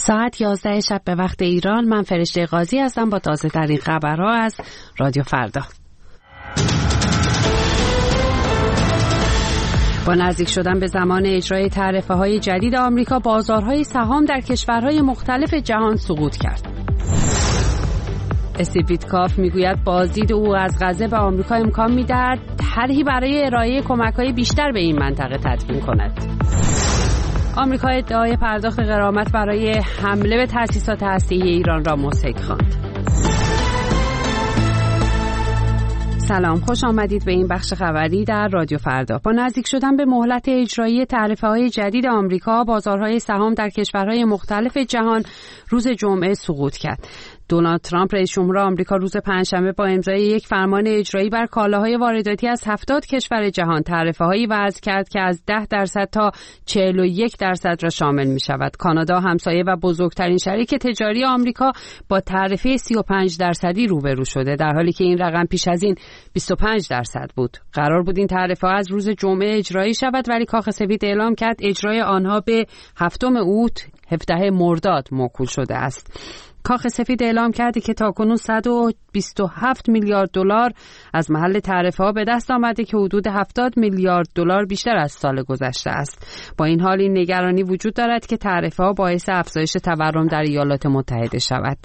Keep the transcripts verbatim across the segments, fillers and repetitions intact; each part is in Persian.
ساعت یازده شب به وقت ایران. من فرشته قاضی هستم با تازه ترین خبرها از رادیو فردا. با نزدیک شدن به زمان اجرای تعرفه‌های جدید آمریکا، بازارهای سهام در کشورهای مختلف جهان سقوط کرد. استیو ویتکاف میگوید بازدید او از غزه به آمریکا امکان می‌دهد طرحی برای ارائه کمک‌های بیشتر به این منطقه تدوین کند. آمریکا ادعای پرداخت غرامت برای حمله به تأسیسات هسته‌ای ایران را مضحک خواند. سلام، خوش آمدید به این بخش خبری در رادیو فردا. با نزدیک شدن به مهلت اجرایی تعرفه‌های جدید آمریکا، بازارهای سهام در کشورهای مختلف جهان روز جمعه سقوط کرد. دونالد ترامپ رئیس جمهور آمریکا روز پنجشنبه با امضای یک فرمان اجرایی بر کالاهای وارداتی از هفتاد کشور جهان تعرفه‌هایی وضع کرد که از ده درصد تا چهل و یک درصد را شامل می‌شود. کانادا همسایه و بزرگترین شریک تجاری آمریکا با تعرفه سی و پنج درصدی روبرو شده، در حالی که این رقم پیش از این بیست و پنج درصد بود. قرار بود این تعرفه‌ها از روز جمعه اجرایی شود، ولی کاخ سفید اعلام کرد اجرای آنها به هفتم اوت هفدهم مرداد موکول شده است. کاخ سفید اعلام کرده که تاکنون صد و بیست و هفت میلیارد دلار از محل تعرفه‌ها به دست آمده که حدود هفتاد میلیارد دلار بیشتر از سال گذشته است. با این حال این نگرانی وجود دارد که تعرفه‌ها باعث افزایش تورم در ایالات متحده شود.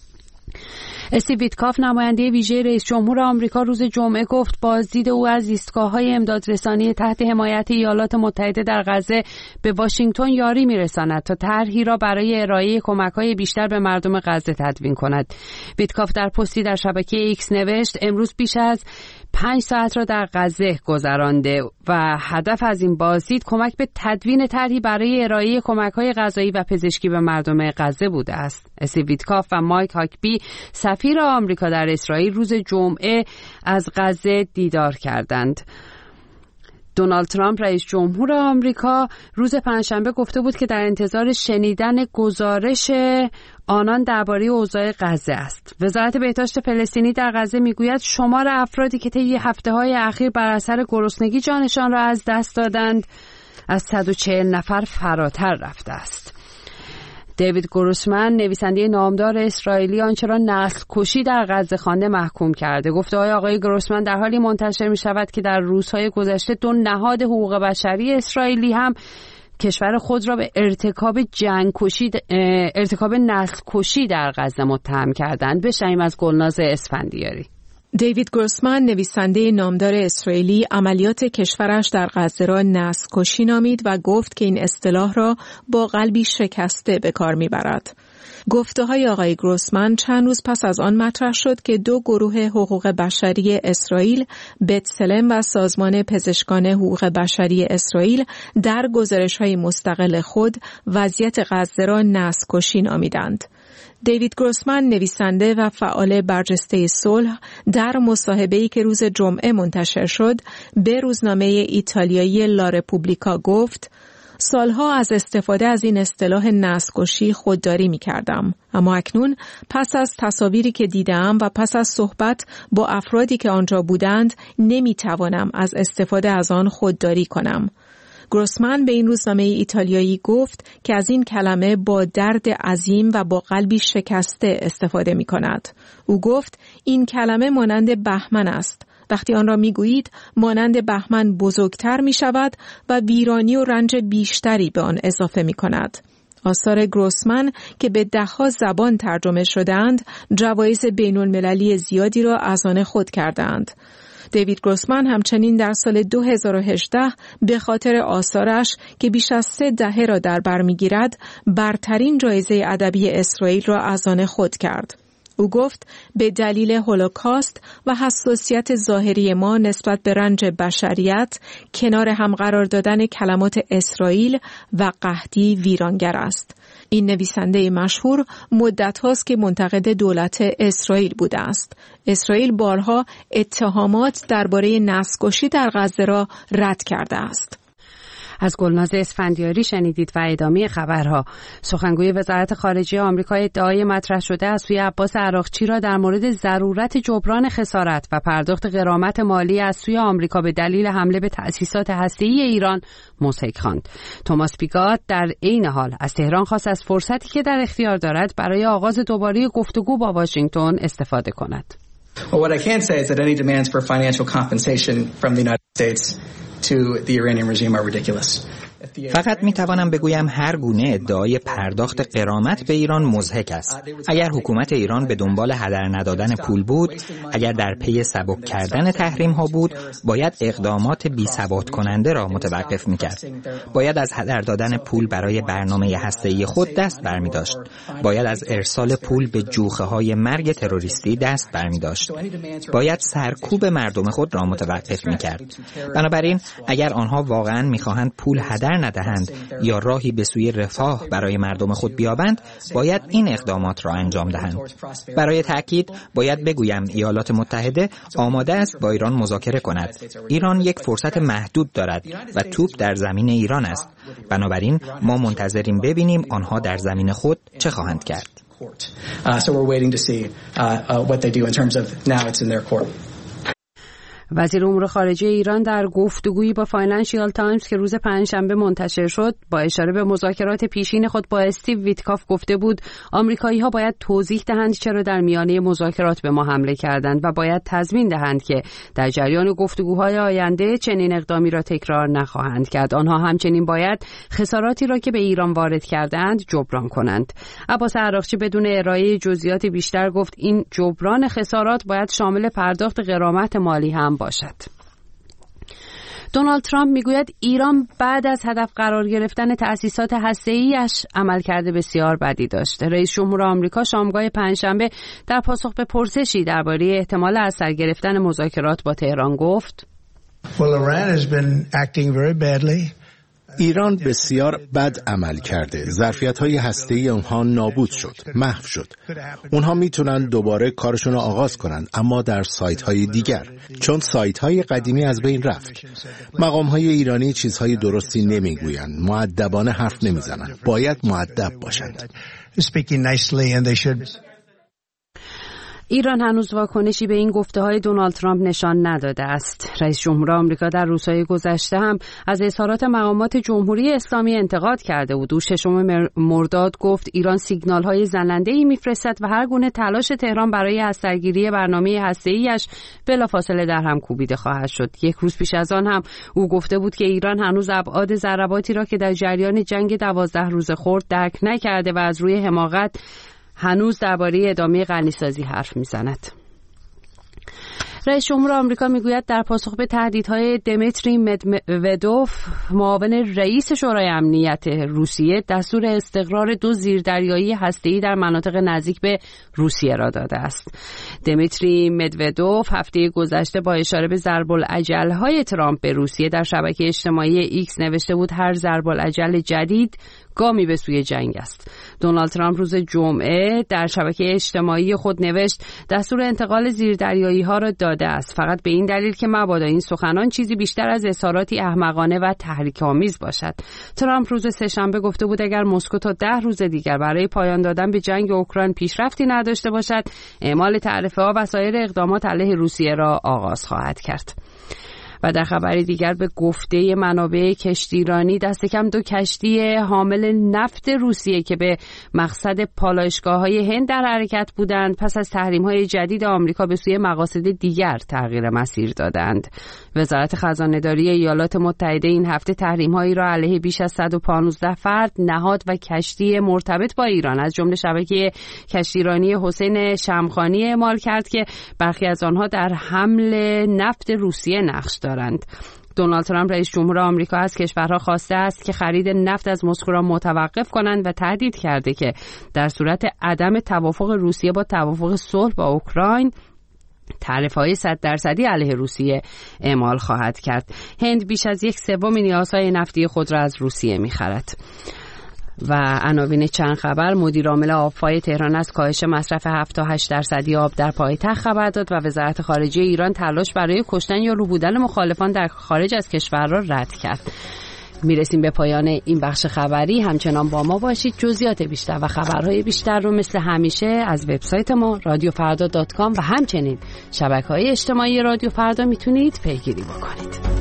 استیو ویتکاف نماینده ویژه رئیس جمهور آمریکا روز جمعه گفت بازدید او از ایستگاه‌های امدادرسانی تحت حمایت ایالات متحده در غزه به واشنگتن یاری می‌رساند تا طرحی را برای ارائه کمک‌های بیشتر به مردم غزه تدوین کند. ویتکاف در پستی در شبکه ایکس نوشت امروز بیش از پنج ساعت را در غزه گذرانده و هدف از این بازدید کمک به تدوین طرحی برای ارائه کمک‌های غذایی و پزشکی به مردم غزه بوده است. استیو ویتکاف و مایک هاکبی سفیر آمریکا در اسرائیل روز جمعه از غزه دیدار کردند. دونالد ترامپ رئیس جمهور آمریکا روز پنجشنبه گفته بود که در انتظار شنیدن گزارش آنان درباره اوضاع غزه است. وزارت بهداشت فلسطینی در غزه میگوید شمار افرادی که طی هفته‌های اخیر بر اثر گرسنگی جانشان را از دست دادند از صد و چهل نفر فراتر رفته است. دیوید گروسمن نویسنده نامدار اسرائیلی آنچه را نسل کشی در غزه خوانده محکوم کرده. گفته‌های آقای گروسمن در حالی منتشر می شود که در روزهای گذشته دو نهاد حقوق بشری اسرائیلی هم کشور خود را به ارتکاب جنگ کشی ارتکاب نسل کشی در غزه متهم کردند. بشنویم از گلناز اسفندیاری. دیوید گروسمن نویسنده نامدار اسرائیلی عملیات کشورش در غزه را نسل کشی نامید و گفت که این اصطلاح را با قلبی شکسته به کار میبرد. گفته‌های آقای گروسمن چند روز پس از آن مطرح شد که دو گروه حقوق بشری اسرائیل، بتسلم و سازمان پزشکان حقوق بشری اسرائیل در گزارش‌های مستقل خود وضعیت غزه را نسل کشی نامیدند. دیوید گروسمن نویسنده و فعال برجسته صلح در مصاحبه‌ای که روز جمعه منتشر شد به روزنامه ایتالیایی لا رپوبلیکا گفت سالها از استفاده از این اصطلاح نسل‌کشی خودداری می‌کردم، اما اکنون پس از تصاویری که دیدم و پس از صحبت با افرادی که آنجا بودند نمی‌توانم از استفاده از آن خودداری کنم. گروسمن به این روزنامه ایتالیایی گفت که از این کلمه با درد عظیم و با قلبی شکسته استفاده می کند. او گفت این کلمه مانند بهمن است. وقتی آن را می گویید مانند بهمن بزرگتر می شود و ویرانی و رنج بیشتری به آن اضافه می کند. آثار گروسمن که به ده‌ها زبان ترجمه شدند جوایز بین‌المللی زیادی را از آن خود کردند. دیوید گروسمن همچنین در سال دو هزار و هجده به خاطر آثارش که بیش از سه دهه را در بر می‌گیرد برترین جایزه ادبی اسرائیل را از آن خود کرد. او گفت به دلیل هولوکاست و حساسیت ظاهری ما نسبت به رنج بشریت کنار هم قرار دادن کلمات اسرائیل و قحطی ویرانگر است. این نویسنده مشهور مدت هاست که منتقد دولت اسرائیل بوده است. اسرائیل بارها اتهامات درباره نسل‌کشی در غزه را رد کرده است. از گلناز اسفندیاری شنیدید و ادامه خبرها. سخنگوی وزارت خارجه آمریکا ادعای مطرح شده از سوی عباس عراقچی را در مورد ضرورت جبران خسارت و پرداخت غرامت مالی از سوی آمریکا به دلیل حمله به تأسیسات هسته‌ای ایران مضحک خواند. توماس پیگات در عین حال از تهران خواست از فرصتی که در اختیار دارد برای آغاز دوباره گفتگو با واشنگتن استفاده کند. Well, what I can say is that any demands for financial compensation from the United States to the Iranian regime are ridiculous. فقط می توانم بگویم هر گونه ادعای پرداخت غرامت به ایران مضحک است. اگر حکومت ایران به دنبال هدر ندادن پول بود، اگر در پی سبک کردن تحریم ها بود، باید اقدامات بی ثبات کننده را متوقف می کرد. باید از هدر دادن پول برای برنامه هسته‌ای خود دست برمی داشت. باید از ارسال پول به جوخه های مرگ تروریستی دست برمی داشت. باید سرکوب مردم خود را متوقف می کرد. بنابراین اگر آنها واقعا می خواهند پول هدر ندهند یا راهی به سوی رفاه برای مردم خود بیابند، باید این اقدامات را انجام دهند. برای تأکید باید بگویم ایالات متحده آماده است با ایران مذاکره کند. ایران یک فرصت محدود دارد و توپ در زمین ایران است. بنابراین ما منتظریم ببینیم آنها در زمین خود چه خواهند کرد. وزیر امور خارجه ایران در گفتگویی با فاینانشیال تایمز که روز پنجشنبه منتشر شد با اشاره به مذاکرات پیشین خود با استیو ویتکاف گفته بود آمریکایی‌ها باید توضیح دهند چرا در میانه مذاکرات به ما حمله کردند و باید تضمین دهند که در جریان گفتگوهای آینده چنین اقدامی را تکرار نخواهند کرد. آنها همچنین باید خساراتی را که به ایران وارد کردند جبران کنند. عباس عراقچی بدون ارائه جزئیات بیشتر گفت این جبران خسارات باید شامل پرداخت غرامت مالی هم باشد. دونالد ترامپ میگوید ایران بعد از هدف قرار گرفتن تأسیسات هسته‌ای‌اش عملکرد بسیار بدی داشت. رئیس جمهور آمریکا شامگاه پنجشنبه در پاسخ به پرسشی درباره احتمال از سر گرفتن مذاکرات با تهران گفت: Well, Iran has been acting very badly. ایران بسیار بد عمل کرده. ظرفیت‌های هسته‌ای آنها نابود شد، محو شد. اونها میتونن دوباره کارشون رو آغاز کنن، اما در سایت‌های دیگر، چون سایت‌های قدیمی از بین رفت. مقام‌های ایرانی چیزهای درستی نمیگویند، مؤدبانه حرف نمیزنن. باید مؤدب باشند. ایران هنوز واکنشی به این گفته‌های دونالد ترامپ نشان نداده است. رئیس جمهور آمریکا در روزهای گذشته هم از اظهارات مقامات جمهوری اسلامی انتقاد کرده بود. او ششم مرداد گفت ایران سیگنال‌های زننده‌ای می‌فرستد و هر گونه تلاش تهران برای از سرگیری برنامه هسته‌ای‌اش بلافاصله در هم کوبیده خواهد شد. یک روز پیش از آن هم او گفته بود که ایران هنوز ابعاد ضرباتی را که در جریان جنگ دوازده روزه خورد درک نکرده و از روی حماقت هنوز درباره ادامه غنیسازی حرف میزند. رئیس جمهور آمریکا میگوید در پاسخ به تهدیدهای دمیتری مدودوف معاون رئیس شورای امنیت روسیه دستور استقرار دو زیردریایی هسته‌ای در مناطق نزدیک به روسیه را داده است. دمیتری مدودوف هفته گذشته با اشاره به ضرب‌الاجل‌های ترامپ به روسیه در شبکه اجتماعی ایکس نوشته بود هر ضرب‌الاجل جدید گامی به سوی جنگ است. دونالد ترامپ روز جمعه در شبکه اجتماعی خود نوشت دستور انتقال زیردریایی‌ها را داده است، فقط به این دلیل که مبادا این سخنان چیزی بیشتر از اظهاراتی احمقانه و تحریک‌آمیز باشد. ترامپ روز سه‌شنبه گفته بود اگر مسکو تا ده روز دیگر برای پایان دادن به جنگ اوکراین پیشرفتی نداشته باشد، اعمال تعرفه‌ها و سایر اقدامات علیه روسیه را آغاز خواهد کرد. و در خبری دیگر به گفته منابع کشتیرانی دست کم دو کشتی حامل نفت روسیه که به مقصد پالایشگاه‌های هند در حرکت بودند پس از تحریم‌های جدید آمریکا به سوی مقاصد دیگر تغییر مسیر دادند. وزارت خزانه‌داری ایالات متحده این هفته تحریم‌هایی را علیه بیش از صد و پانزده فرد، نهاد و کشتی مرتبط با ایران از جمله شبکه کشتیرانی حسین شمخانی اعمال کرد که برخی از آنها در حمل نفت روسیه نقش دارند. دونالد ترامپ رئیس جمهور آمریکا از کشورها خواسته است که خرید نفت از مسکو را متوقف کنند و تهدید کرده که در صورت عدم توافق روسیه با توافق صلح با اوکراین تعرفه‌های صد درصدی علیه روسیه اعمال خواهد کرد. هند بیش از یک سوم نیازهای نفتی خود را از روسیه می‌خرد. و عناوین چند خبر: مدیر عامل آبفای تهران از کاهش مصرف هفت تا هشت درصدی آب در پایتخت خبر داد و وزارت خارجه ایران تلاش برای کشتن یا ربودن مخالفان در خارج از کشور را رد کرد. میرسیم به پایان این بخش خبری. همچنان با ما باشید. جزئیات بیشتر و خبرهای بیشتر رو مثل همیشه از وبسایت ما رادیو فردا دات کام و همچنین شبکه‌های اجتماعی رادیو فردا میتونید پیگیری بکنید.